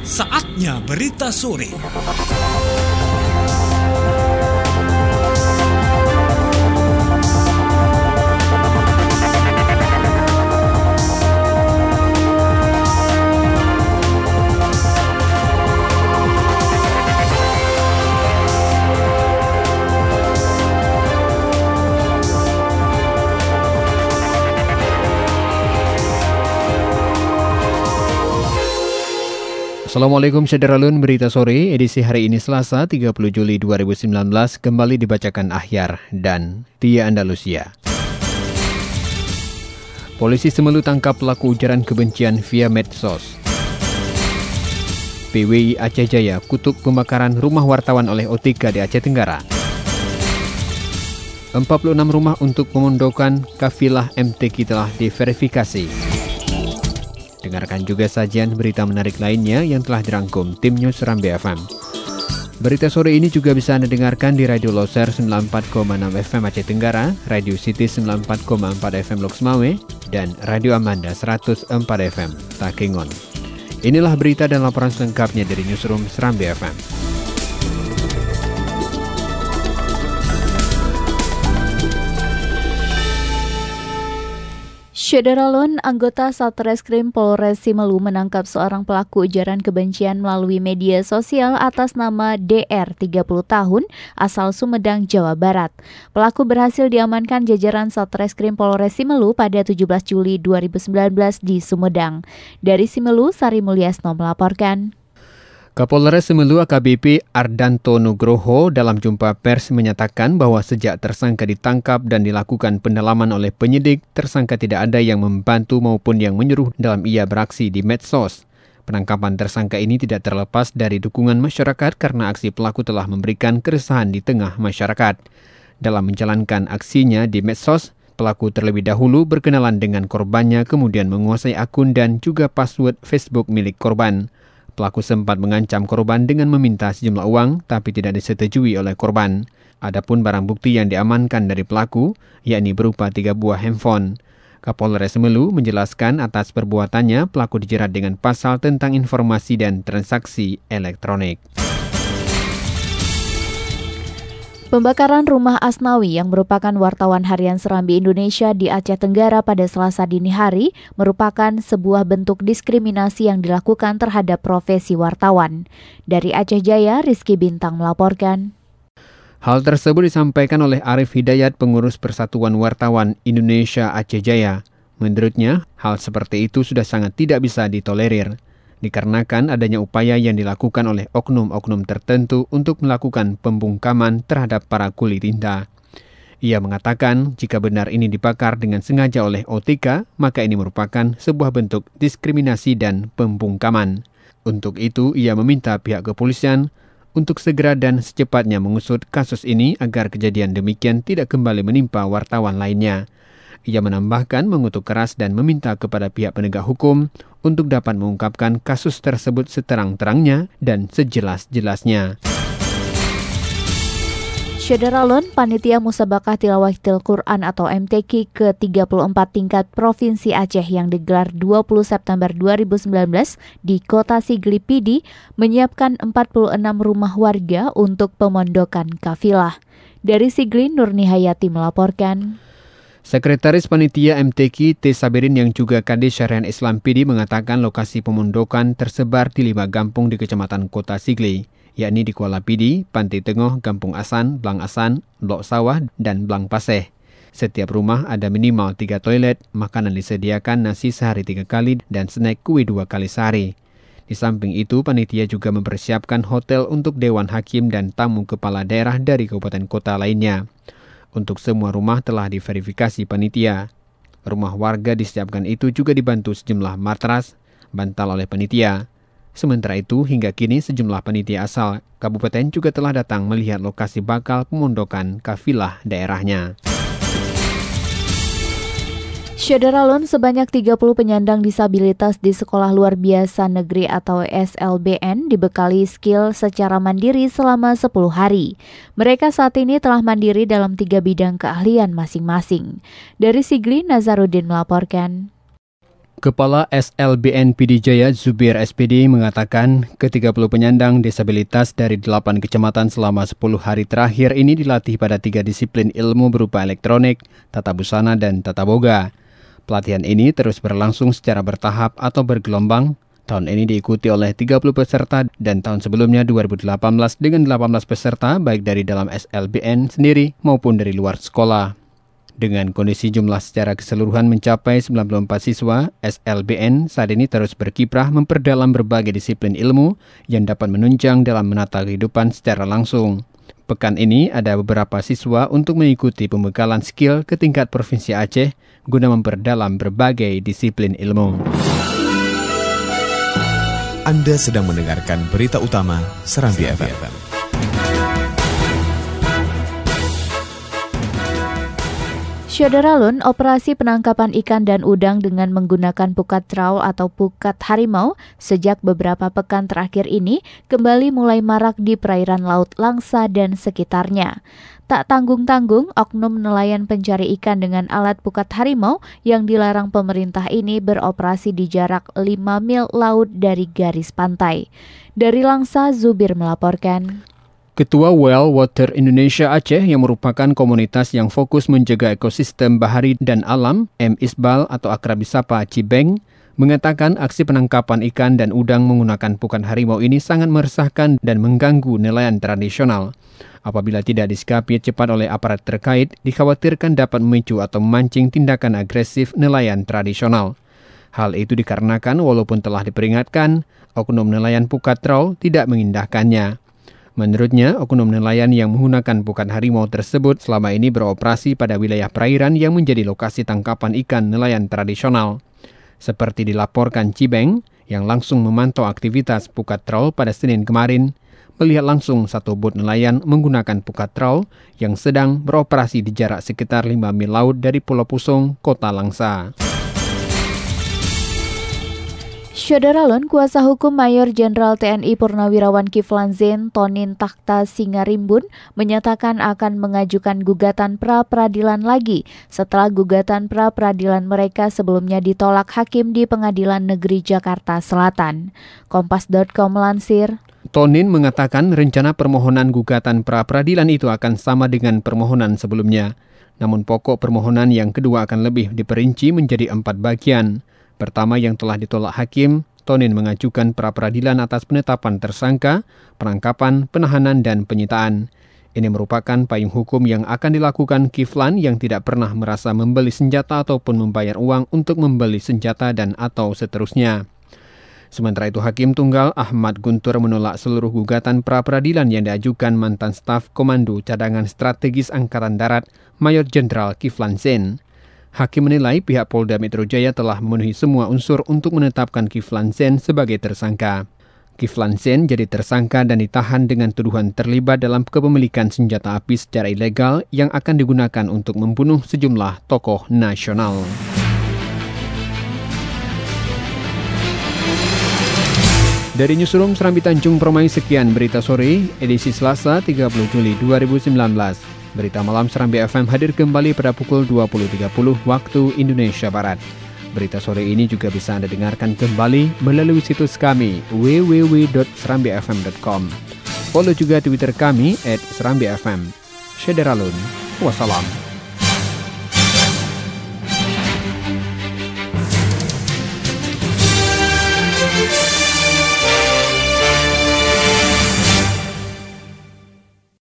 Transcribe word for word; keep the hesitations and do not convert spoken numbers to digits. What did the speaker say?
Saatnya berita sore. Assalamualaikum Syederalun, berita sore edisi hari ini Selasa tiga puluh Juli dua ribu sembilan belas kembali dibacakan Ahyar dan Tia Andalusia. Polisi Semelu tangkap pelaku ujaran kebencian via medsos. P W I Aceh Jaya kutuk pembakaran rumah wartawan oleh O T K di Aceh Tenggara. empat puluh enam rumah untuk pemondokan kafilah M T Q telah diverifikasi. Dengarkan juga sajian berita menarik lainnya yang telah dirangkum tim News Serambi F M. Berita sore ini juga bisa Anda dengarkan di Radio Loser sembilan puluh empat koma enam F M Aceh Tenggara, Radio City sembilan puluh empat koma empat F M Loks Mawé, dan Radio Amanda seratus empat F M Takengon. Inilah berita dan laporan selengkapnya dari Newsroom Serambi F M. Syederalun, anggota Satreskrim Polres Simelu menangkap seorang pelaku ujaran kebencian melalui media sosial atas nama D R, tiga puluh tahun, asal Sumedang, Jawa Barat. Pelaku berhasil diamankan jajaran Satreskrim Polres Simelu pada tujuh belas Juli dua ribu sembilan belas di Sumedang. Dari Simelu, Sari Mulyasno melaporkan. Kapolres Semelu A K B P Ardanto Nugroho dalam jumpa pers menyatakan bahwa sejak tersangka ditangkap dan dilakukan pendalaman oleh penyidik, tersangka tidak ada yang membantu maupun yang menyuruh dalam ia beraksi di medsos. Penangkapan tersangka ini tidak terlepas dari dukungan masyarakat karena aksi pelaku telah memberikan keresahan di tengah masyarakat. Dalam menjalankan aksinya di medsos, pelaku terlebih dahulu berkenalan dengan korbannya kemudian menguasai akun dan juga password Facebook milik korban. Pelaku sempat mengancam korban dengan meminta sejumlah uang, tapi tidak disetujui oleh korban. Adapun barang bukti yang diamankan dari pelaku, yakni berupa tiga buah handphone. Kapolres Semelu menjelaskan atas perbuatannya, pelaku dijerat dengan pasal tentang informasi dan transaksi elektronik. Pembakaran rumah Asnawi yang merupakan wartawan harian Serambi Indonesia di Aceh Tenggara pada Selasa dini hari merupakan sebuah bentuk diskriminasi yang dilakukan terhadap profesi wartawan. Dari Aceh Jaya, Rizky Bintang melaporkan. Hal tersebut disampaikan oleh Arif Hidayat, pengurus Persatuan Wartawan Indonesia Aceh Jaya. Menurutnya, hal seperti itu sudah sangat tidak bisa ditolerir, dikarenakan adanya upaya yang dilakukan oleh oknum-oknum tertentu untuk melakukan pembungkaman terhadap para kuli tinta. Ia mengatakan jika benar ini dibakar dengan sengaja oleh O T K, maka ini merupakan sebuah bentuk diskriminasi dan pembungkaman. Untuk itu, ia meminta pihak kepolisian untuk segera dan secepatnya mengusut kasus ini agar kejadian demikian tidak kembali menimpa wartawan lainnya. Ia menambahkan mengutuk keras dan meminta kepada pihak penegak hukum untuk dapat mengungkapkan kasus tersebut seterang-terangnya dan sejelas-jelasnya. Syederalun, Panitia Musabakah Tilawatil Quran atau M T Q ke tiga puluh empat tingkat Provinsi Aceh yang digelar dua puluh September dua ribu sembilan belas di Kota Sigli Pidi menyiapkan empat puluh enam rumah warga untuk pemondokan kafilah. Dari Sigli, Nurni Hayati melaporkan. Sekretaris Panitia M T Q T. Sabirin yang juga Kadis Syariah Islam Pidi mengatakan lokasi pemondokan tersebar di lima kampung di Kecamatan Kota Sigli, yakni di Kuala Pidi, Pantai Tengah, Kampung Asan, Blang Asan, Blok Sawah, dan Blang Paseh. Setiap rumah ada minimal tiga toilet, makanan disediakan nasi sehari tiga kali, dan snack kue dua kali sehari. Di samping itu, panitia juga mempersiapkan hotel untuk Dewan Hakim dan tamu kepala daerah dari kabupaten kota lainnya. Untuk semua rumah telah diverifikasi panitia. Rumah warga disiapkan itu juga dibantu sejumlah matras, bantal oleh panitia. Sementara itu, hingga kini sejumlah panitia asal kabupaten juga telah datang melihat lokasi bakal pemondokan kafilah daerahnya. Syederalun, sebanyak tiga puluh penyandang disabilitas di Sekolah Luar Biasa Negeri atau S L B N dibekali skill secara mandiri selama sepuluh hari. Mereka saat ini telah mandiri dalam tiga bidang keahlian masing-masing. Dari Sigli, Nazaruddin melaporkan. Kepala S L B N P D Jaya Zubir S P D mengatakan ke tiga puluh penyandang disabilitas dari delapan kecamatan selama sepuluh hari terakhir ini dilatih pada tiga disiplin ilmu berupa elektronik, tata busana, dan tata boga. Pelatihan ini terus berlangsung secara bertahap atau bergelombang. Tahun ini diikuti oleh tiga puluh peserta dan tahun sebelumnya dua ribu delapan belas dengan delapan belas peserta baik dari dalam S L B N sendiri maupun dari luar sekolah. Dengan kondisi jumlah secara keseluruhan mencapai sembilan puluh empat siswa, S L B N saat ini terus berkiprah memperdalam berbagai disiplin ilmu yang dapat menunjang dalam menata kehidupan secara langsung. Pekan ini ada beberapa siswa untuk mengikuti pembekalan skill ke tingkat Provinsi Aceh guna memperdalam berbagai disiplin ilmu. Anda sedang mendengarkan berita utama Serambi F M. Syadaralun, operasi penangkapan ikan dan udang dengan menggunakan pukat trawl atau pukat harimau sejak beberapa pekan terakhir ini kembali mulai marak di perairan Laut Langsa dan sekitarnya. Tak tanggung-tanggung, oknum nelayan pencari ikan dengan alat pukat harimau yang dilarang pemerintah ini beroperasi di jarak lima mil laut dari garis pantai. Dari Langsa, Zubir melaporkan. Ketua Well Water Indonesia Aceh yang merupakan komunitas yang fokus menjaga ekosistem bahari dan alam, M. Isbal atau akrab disapa Cibeng, mengatakan aksi penangkapan ikan dan udang menggunakan pukat harimau ini sangat meresahkan dan mengganggu nelayan tradisional. Apabila tidak disikapi cepat oleh aparat terkait, dikhawatirkan dapat memicu atau memancing tindakan agresif nelayan tradisional. Hal itu dikarenakan walaupun telah diperingatkan, oknum nelayan pukat trawl tidak mengindahkannya. Menurutnya, oknum nelayan yang menggunakan pukat harimau tersebut selama ini beroperasi pada wilayah perairan yang menjadi lokasi tangkapan ikan nelayan tradisional. Seperti dilaporkan Cibeng, yang langsung memantau aktivitas pukat trawl pada Senin kemarin, melihat langsung satu bot nelayan menggunakan pukat trawl yang sedang beroperasi di jarak sekitar lima mil laut dari Pulau Pusong, Kota Langsa. Syadaralun, kuasa hukum Mayor Jenderal T N I Purnawirawan Kiflan Zain, Tonin Takhta Singarimbun, menyatakan akan mengajukan gugatan pra-peradilan lagi setelah gugatan pra-peradilan mereka sebelumnya ditolak hakim di Pengadilan Negeri Jakarta Selatan. Kompas dot com melansir. Tonin mengatakan rencana permohonan gugatan pra-peradilan itu akan sama dengan permohonan sebelumnya. Namun pokok permohonan yang kedua akan lebih diperinci menjadi empat bagian. Pertama yang telah ditolak hakim, Tonin mengajukan pra-peradilan atas penetapan tersangka, penangkapan, penahanan, dan penyitaan. Ini merupakan payung hukum yang akan dilakukan Kiflan yang tidak pernah merasa membeli senjata ataupun membayar uang untuk membeli senjata dan atau seterusnya. Sementara itu Hakim Tunggal Ahmad Guntur menolak seluruh gugatan pra-peradilan yang diajukan mantan staf Komando Cadangan Strategis Angkatan Darat Mayor Jenderal Kiflan Zain. Hakim menilai pihak Polda Metro Jaya telah memenuhi semua unsur untuk menetapkan Kiflan Zain sebagai tersangka. Kiflan Zain jadi tersangka dan ditahan dengan tuduhan terlibat dalam kepemilikan senjata api secara ilegal yang akan digunakan untuk membunuh sejumlah tokoh nasional. Dari Newsroom Serambi Tanjung Permai, sekian berita sore, edisi Selasa tiga puluh Juli dua ribu sembilan belas. Berita malam Serambi F M hadir kembali pada pukul dua puluh tiga puluh waktu Indonesia Barat. Berita sore ini juga bisa Anda dengarkan kembali melalui situs kami w w w dot serambi f m dot com. Follow juga Twitter kami at serambi f m. Syadaralun, wassalam.